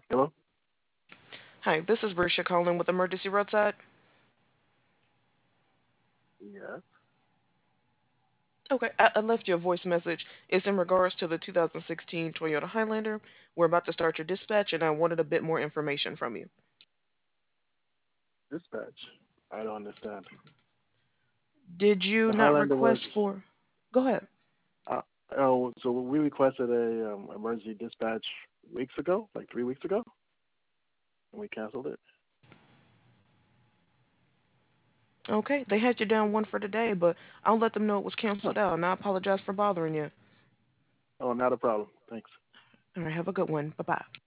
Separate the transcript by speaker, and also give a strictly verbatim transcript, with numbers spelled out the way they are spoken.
Speaker 1: Hello?
Speaker 2: Hi, this is Risha calling with Emergency Roadside.
Speaker 1: Yes.
Speaker 2: Okay, I, I left you a voice message. It's in regards to the two thousand sixteen Toyota Highlander. We're about to start your dispatch, and I wanted a bit more information from you.
Speaker 1: Dispatch. I don't understand.
Speaker 2: Did you
Speaker 1: The
Speaker 2: not
Speaker 1: Highlander was.
Speaker 2: request for? Go ahead.
Speaker 1: Uh, oh, so we requested a um, emergency dispatch weeks ago, like three weeks ago, and we canceled it.
Speaker 2: Okay, they had you down one for today, but I'll let them know it was
Speaker 1: Huh.
Speaker 2: canceled out, and I apologize for bothering you.
Speaker 1: Oh, not a problem. Thanks.
Speaker 2: All right, have a good one. Bye bye.